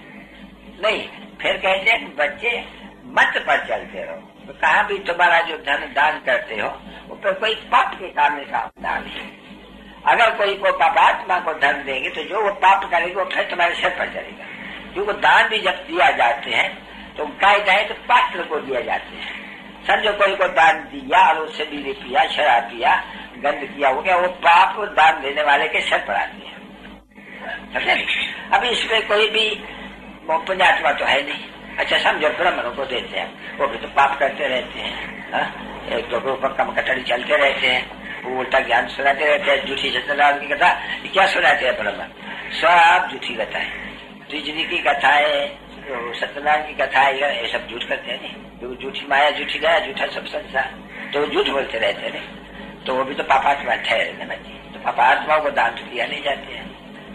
नहीं, फिर कहते हैं बच्चे मत पर चलते रहो। तो कहाँ भी तुम्हारा जो धन दान करते हो वो फिर कोई पाप के काम में काम दान है। अगर कोई को पापात्मा को धन देंगे तो जो वो पाप करेगा वो फिर तुम्हारे सिर पर चलेगा। क्योंकि दान भी जब दिया जाते हैं तो कायदा है तो पात्र को दिया जाते हैं। समझो कोई को दान दिया और उससे बीड़ी पिया, शराब पिया, गंद किया, हो गया, वो पाप दान देने वाले के सिर पर आते हैं। समझे? अभी इसमें कोई भी पुण्यात्मा तो है नहीं। अच्छा समझो ब्राह्मणों को देते हैं, वो भी तो पाप करते रहते हैं, एक दो ऊपर कम कटड़ी चलते रहते हैं, वो उल्टा ज्ञान सुनाते रहते हैं, झूठी सत्यनारायण की कथा क्या सुनाते हैं ब्राह्मण? सब झूठी कथाएं, तीजनी की कथाएं, सत्यनारायण की कथाएं, ये सब झूठ करते हैं नहीं। झूठी माया, झूठी गया, झूठा सब संसार, तो झूठ बोलते रहते हैं नहीं। तो वो भी तो पापात्मा ठहरे ना बच्चे। तो पापात्माओं को दान तो दिया नहीं जाते हैं।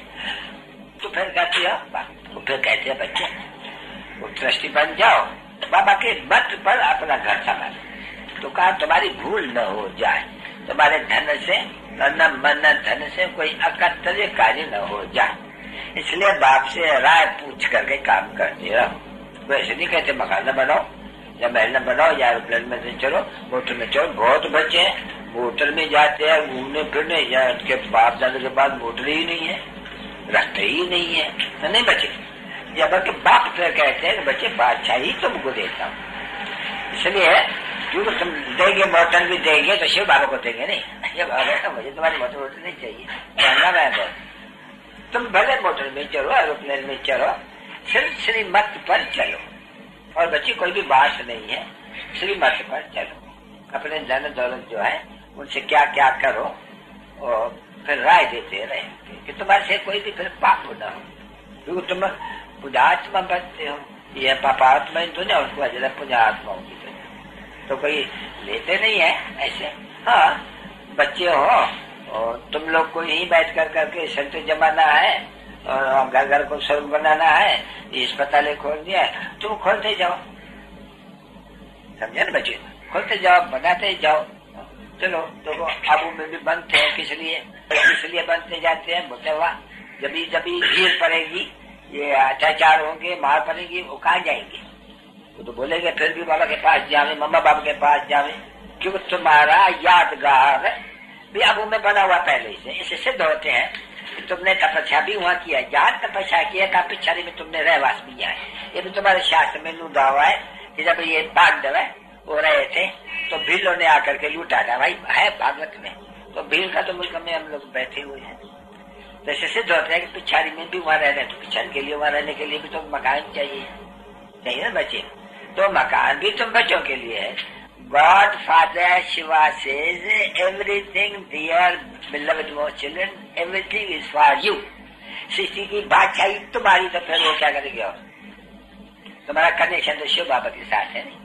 तो फिर कहती है तो फिर कहते हैं बच्चे वो ट्रस्टी बन जाओ, बाबा के मत पर अपना घर संभालो। तो कहा तुम्हारी भूल न हो जाए, तुम्हारे धन से न मन धन से कोई अकर्तव्य कार्य न हो जाए, इसलिए बाप से राय पूछ करके काम करते रहो। वैसे नहीं कहते मकान न बनाओ या महल न बनाओ या एरोप्लेन में चलो, मोटर में चलो। बहुत बच्चे हैं मोटर में जाते हैं घूमने फिरने, या उनके बाप दादा के पास मोटर ही नहीं है, रास्ते ही नहीं है, तो नहीं बचे। या बल्कि बाप फिर कहते हैं बच्चे बादशाही तुमको देता हूँ, इसलिए क्योंकि तुम देंगे मोटर भी देंगे तो शिव बाबा को देंगे नहीं। ये बाबा मुझे तुम्हारी मोटर नहीं चाहिए, महंगा मैं तुम भले मोटर में चलो, एरोप्लेन में चलो, सिर्फ श्रीमत पर चलो। और बच्ची कोई भी बात नहीं है, श्रीमत पर चलो। अपने धन दौलत जो है उनसे क्या क्या करो और फिर राय देते रहे कि तुम्हारे से कोई भी फिर पाप न हो। क्योंकि तुम पुण्यात्मा बनते हो, ये पापात्मा ही तो नहीं, उसको अजला पुण्यात्मा होगी तो कोई लेते नहीं है ऐसे। हाँ बच्चे हो और तुम लोग को यही बैठ कर करके संत जमाना है और घर घर को स्वर्ग बनाना है, अस्पताल खोल दिया है, तुम खोलते जाओ। समझे ना बच्चे, खोलते जाओ, बनाते जाओ। चलो देखो आबू में भी बनते हैं, किस लिए बनते जाते हैं? बोलते वाह जब भीड़ पड़ेगी, ये अत्याचार होंगे, मार पड़ेगी, वो कहाँ जाएंगे? वो तो बोलेंगे फिर भी बाबा के पास जावे, मम्मा बाबा के पास जावे, क्योंकि तुम्हारा यादगार भी आबू में बना हुआ पहले से। इसे सिद्ध होते हैं कि तुमने तपस्या भी वहाँ किया, जहाँ तपस्या किया था पिछड़ी में तुमने रहवास भी किया है। ये भी तुम्हारे शास्त्र में लूटा हुआ है कि जब ये पांडव वो रहे थे तो भीलों ने आकर के लूटा था। भाई है भागवत में, तो भील का तो मुल्क में हम लोग बैठे हुए हैं। तो इससे सिद्ध होता है कि पिछाड़ी में भी वहां रहना है, तो पिछाड़ी के लिए वहां रहने के लिए भी तो मकान चाहिए ना बच्चे। तो मकान भी तुम बच्चों के लिए है। God father Shiva says everything dear beloved most children, everything is for you. सृष्टि की बादशाही तुम्हारी, तो फिर वो क्या करेगी? और तुम्हारा कनेक्शन तो शिव बाबा के साथ है।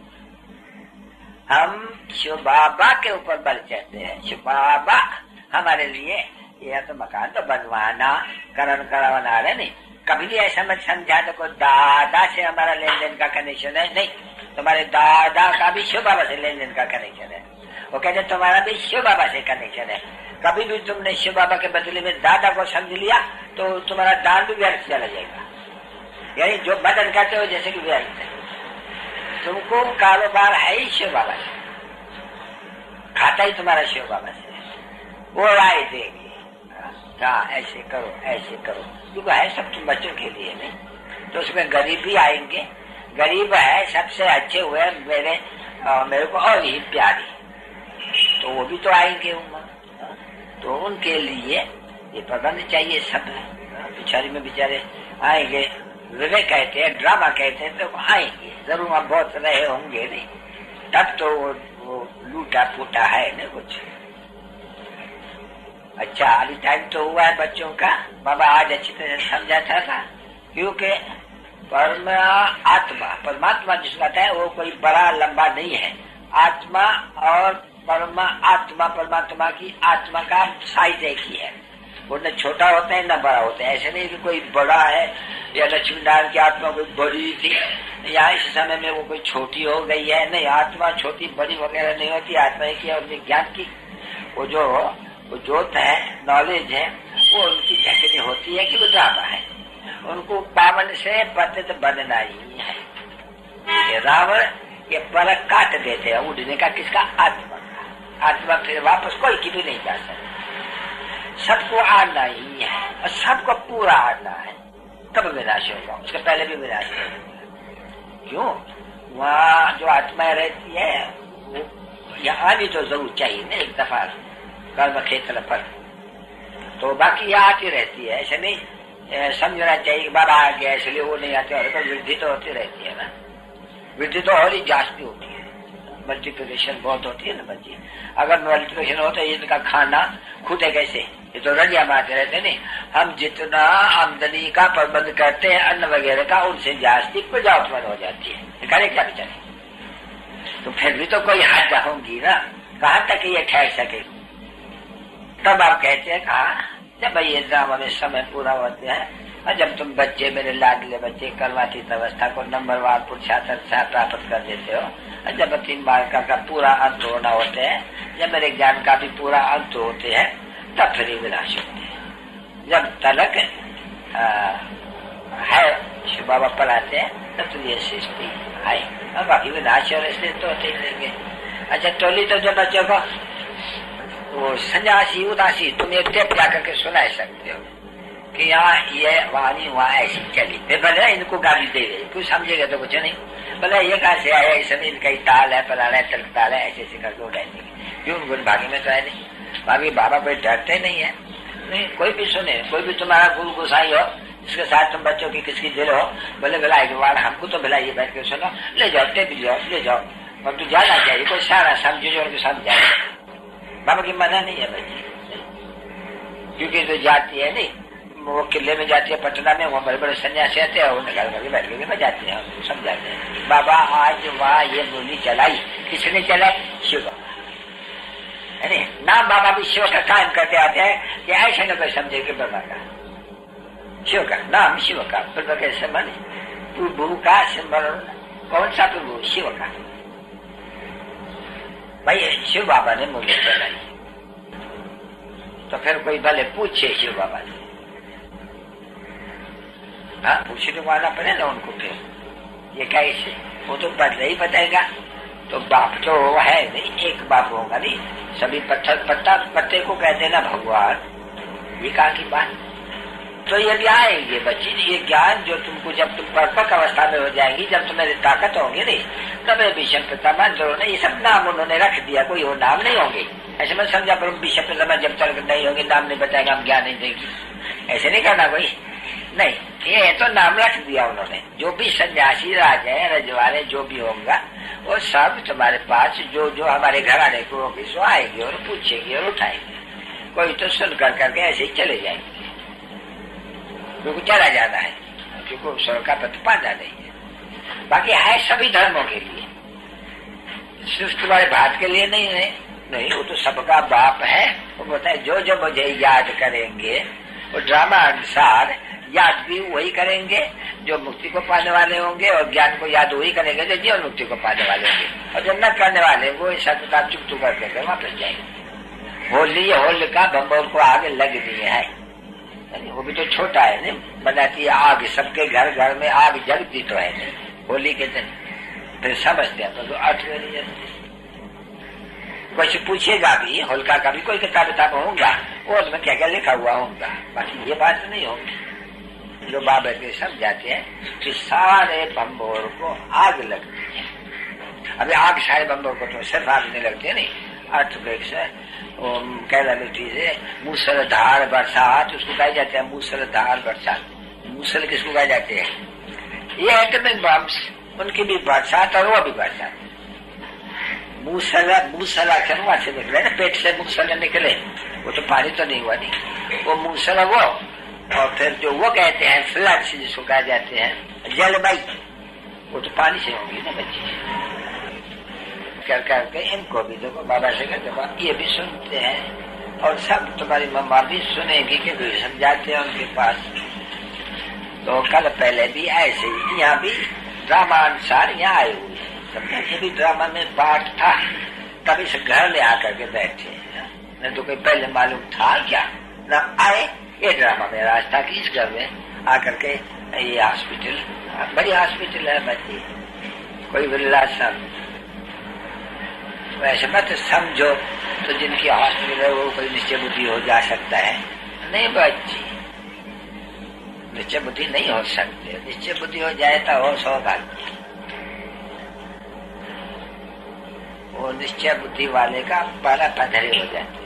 हम शिव बाबा के ऊपर बल चढ़ते हैं। शिव बाबा हमारे लिए यह तो मकान तो बनवाना करवाना रहे नहीं। कभी भी ऐसा मत समझा तो कोई दादा से हमारा लेन देन का कनेक्शन है, नहीं। तुम्हारे दादा का भी शिव बाबा से लेन देन का कनेक्शन है। वो कहते तुम्हारा भी शिव बाबा से कनेक्शन है। कभी भी तुमने शिव बाबा के बदले में दादा को समझ लिया तो तुम्हारा दान भी व्यर्थ चला जाएगा। यानी जो बदन करते हो जैसे कि व्यर्थ है। तुमको कारोबार है ही शिव बाबा से, खाता ही तुम्हारा शिव बाबा से। वो राय देगी, हाँ ऐसे करो, क्योंकि है सब तुम बच्चों के लिए नहीं। तो उसमें गरीब भी आएंगे। गरीब है सबसे अच्छे हुए मेरे को और ही प्यारी, तो वो भी तो आएंगे उम्र। तो उनके लिए ये प्रबंध चाहिए। सब पिछाड़ी में बेचारे आएंगे, विवेक कहते हैं, ड्रामा कहते हैं, तो आएंगे जरूर। हम बहुत रहे होंगे नहीं, तब तो वो लूटा फूटा है न कुछ। अच्छा अभी टाइम तो हुआ है बच्चों का। बाबा आज अच्छी तरह समझाता था, क्योंकि परमात्मा जिसका है वो कोई बड़ा लंबा नहीं है। आत्मा और परमात्मा की आत्मा का साइज एक ही है। वो न छोटा होता है न बड़ा होता है। ऐसे नहीं कि कोई बड़ा है या लक्ष्मी नारायण की आत्मा कोई बड़ी थी या इस समय में वो कोई छोटी हो गई है। नहीं, आत्मा छोटी बड़ी वगैरह नहीं होती। आत्मा एक ही अपने ज्ञान की वो जोत है, नॉलेज है, वो उनकी झकनी होती है कि वो ड्रामा है। उनको पावन से पतित बनना ही है। ये रावण ये परख काट देते हैं उड़ने का, किसका? आत्मा का। आत्मा फिर वापस कोई की भी नहीं जा सकती। सबको आना ही है और सबको पूरा आना है, तब विनाश होगा। उसके पहले भी विनाश होगा। क्यों? वहाँ जो आत्मा रहती है वो यहाँ भी तो जरूर चाहिए ना एक दफा कर्म क्षेत्र पर, तो बाकी यहाँ आती रहती है। ऐसे नहीं समझना चाहिए कि बाबा आ गया इसलिए वो नहीं आते। और तो वृद्धि तो होती रहती है ना, वृद्धि तो और ही जांचती होती है। मल्टीप्लिकेशन बहुत होती है ना बच्ची। अगर मल्टीप्लिकेशन होता है इनका खाना खुद है कैसे? ये तो रंजिया मारते रहते नहीं। हम जितना आमदनी का प्रबंध करते हैं अन्न वगैरह का, उनसे जास्ती प्रजा उत्पन्न हो जाती है। करे क्या बेचारे? तो फिर भी तो कोई हद होंगी ना, कहाँ तक ये ठहर सके? तब आप कहते हैं कहा जब ये ड्रामा में समय पूरा होते हैं और जब तुम बच्चे मेरे लाडले बच्चे कर्मातीत अवस्था को नंबरवार पुरुषार्थ प्राप्त कर देते हो, और जब 3 बार का पूरा अंत होना होते हैं, जब मेरे ज्ञान का भी पूरा अंत होते हैं, तब फिर विनाश होते हैं। जब तलक है शिव बाबा पढ़ाते हैं तब तो ये सृष्टि आए और बाकी विनाश और इसलिए तो होते ही रहेंगे। अच्छा टोली तो जो बच्चों को वो सन्यासी उदासी तुम एक टेप ला करके सुना सकते हो कि यहाँ ये वाणी वहाँ ऐसी चली, फिर भले इनको गाली दे रहे, कुछ समझेगा तो कुछ नहीं। भले ये कहा से आया इस समय कई ताल है, फलाना है, तलक ताल है, ऐसे ऐसे करके उठाएंगे। क्यों? गुण भागी में तो है नहीं। भाभी बाबा कोई डरते नहीं है। नहीं कोई भी सुने, कोई भी तुम्हारा गुरु गुसाई हो जिसके साथ तुम बच्चों की किसकी दिल हो, बोले भला हमको तो भला ये बैठ के सुनो, ले जाओ टेप ले जाओ। और तू जाना चाहिए, कोई सारा समझो जोड़ के समझ जाए। बाबा की मना नहीं है बच्ची, क्योंकि तो जाती है नहीं, वो किले में जाती है पटना में, वहाँ बड़े बड़े सन्यासी आते हैं, उन्हें घर में बैठ के बजाते हैं, समझाते हैं। बाबा आज वहाँ ये बोली चलाई, किसने चलाई? शिव बाबा है नहीं। नाम बाबा भी शिव का कायम करते आते हैं कि ऐसे न कोई समझे कि बाबा का शिव का नाम शिव का प्रभु के संबंध प्रभु का सिमरण। कौन सा प्रभु? शिव का। भाई शिव बाबा ने मुझे चलाई, तो फिर कोई भले पूछे शिव बाबा से, हाँ पूछने को आना पड़ेगा उनको। फिर ये कैसे? वो तो बदले ही बताएगा। तो बाप तो है नहीं, एक बाप होगा नहीं। सभी पत्ते को कहते ना भगवान, ये कहाँ की बात? तो ये भी आएंगे बच्ची, ये ज्ञान जो तुमको जब तुम परिपक्व अवस्था में हो जाएंगी, जब तुम्हारी ताकत होगी नहीं, तब विषम पितामह ये सब नाम उन्होंने रख दिया। कोई वो नाम नहीं होंगे, ऐसे मैं समझा। पर विषम पितामह जब तक नहीं होंगे, नाम नहीं बताएगा, हम ज्ञान नहीं देंगे। ऐसे नहीं करना कोई नहीं, ये तो नाम रख दिया उन्होंने। जो भी सन्यासी राजा रजवाड़े जो भी होगा वो सब तुम्हारे पास जो जो हमारे घराने को होगी सो आएगी और पूछेगी और उठाएगी। कोई तो सुन करके ऐसे ही चले जाएंगे, क्योंकि चला जाना है, क्योंकि स्वर्ग का पद पाना नहीं है। बाकी है सभी धर्मों के लिए, सिर्फ तुम्हारे भात के लिए नहीं है। नहीं, वो तो सबका बाप है। वो बोलता है जो जो मुझे याद करेंगे वो ड्रामा अनुसार याद भी वही करेंगे जो मुक्ति को पाने वाले होंगे, और ज्ञान को याद वही करेंगे जो जीवन मुक्ति को पाने वाले होंगे, और जो न करने वाले वो ऐसा किताब चुप चुप करके वापस जाएंगे। होली का बम्बोर को आग लगनी है, वो भी तो छोटा है नहीं, बनाती है आग, सबके घर घर में आग जगती तो है नहीं होली के दिन। फिर समझते हैं तो अर्थ में नहीं जानते। कोई पूछेगा भी होलिका का भी कोई किताब होगा और उसमें क्या क्या लिखा हुआ होगा, बाकी ये बात नहीं होगी। जो बाबा के समझाते हैं कि सारे बम्बोर को आग लगती है। अभी आग सारे बम्बोर को तो सिर्फ आग नहीं लगती है, नहीं, अर्थक्वेक से कैलामिटी से मूसलाधार बरसात, उसको कहा जाता है मूसलाधार बरसात। मूसल किसको कहा जाते हैं? ये एटमिक बम्स, उनकी भी बरसात और वो भी बरसात। मूसला वहां से निकले ना, पेट से मूसला निकले, वो तो पानी तो नहीं हुआ नहीं, वो मूसला वो। और फिर जो वो कहते हैं फ्लड्स जिसको कहा जाते हैं जलमई, वो तो पानी से होंगी ना बच्चे। कर करके इनको भी देखो बाबा से कहते ये भी सुनते हैं, और सब तुम्हारी मम्मा भी सुनेगी कि भी समझाते हैं उनके पास। तो कल पहले भी ऐसे ही यहाँ भी ड्रामानुसार यहाँ आए हुए, समझा, ये भी ड्रामा में पार्ट था, तब इस घर में आकर के बैठे। नहीं तो कोई पहले मालूम था क्या न आए। ये ड्रामा में रास्ता की इस घर में आकर के ये हॉस्पिटल, बड़ी हॉस्पिटल है बच्ची, कोई वृद्धाश्रम वैसे मत समझो। तो जिनकी हॉस्पिटल है वो कोई निश्चय बुद्धि हो जा सकता है, नहीं बच्ची, निश्चय बुद्धि नहीं हो सकते। निश्चय बुद्धि हो जाए तो हो सौभाग्य। वो निश्चय बुद्धि वाले का पहला पधरे हो जाते हैं।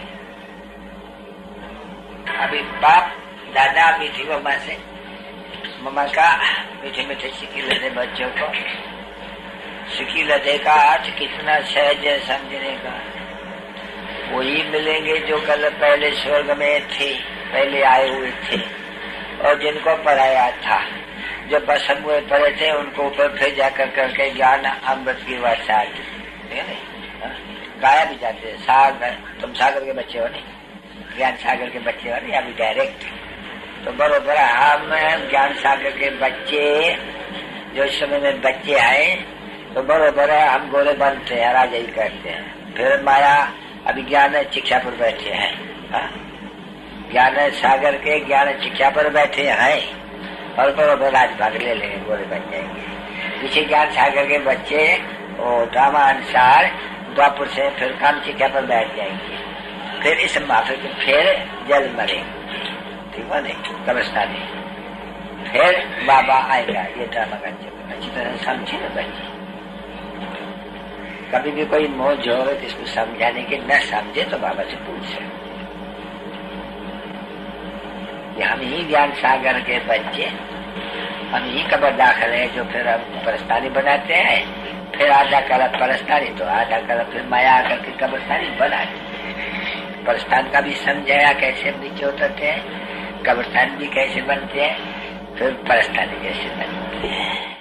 अभी बाप दादा भी थी मम्मा से, मम्मा का मीठे मीठे सिक्की दे बच्चों को। सिक्की लदे का अर्थ कितना सहज है समझने का। वही मिलेंगे जो कल पहले स्वर्ग में थे, पहले आए हुए थे, और जिनको पढ़ाया था, जो बसम हुए पड़े थे उनको ऊपर फिर जाकर करके ज्ञान अमृत की वर्षा की। गाया भी जाते हैं सागर, तुम सागर के बच्चे हो नहीं, ज्ञान सागर के बच्चे हो नहीं, अभी डायरेक्ट। तो बरोबर हम ज्ञान सागर के बच्चे, जो इस समय में बच्चे आए, तो बरोबर हम गोरे बनते हैं, राजा ही करते हैं। फिर माया अभी ज्ञान शिक्षा पर बैठे हैं, ज्ञान सागर के ज्ञान शिक्षा पर बैठे हैं, और बरोबर राज भाग ले लेंगे, गोरे बन जाएंगे। पीछे ज्ञान सागर के बच्चे वो ड्रामा अनुसार द्वापुर से फिर काम शिक्षा पर बैठ जाएंगे, फिर इस माफी के फिर जल मरेंगे, ठीक है नहीं, कब्रिस्तानी, फिर बाबा आएगा। ये ड्रामा का अच्छी तरह समझे ना बच्चे। कभी भी कोई मौज हो तो इसको समझाने के न समझे तो बाबा से पूछे। हम ही ज्ञान सागर के बच्चे, हम ही कब्र दाखिल है, जो फिर हम परस्तानी बनाते हैं, फिर आधा कल परस्तानी, तो आधा कल फिर माया आकर के कब्रस्तानी बनाते। परस्तान का भी समझाया कैसे नीचे उतरते हैं, कब्रस्तान भी कैसे बनते हैं, फिर परस्तानी कैसे बनती है।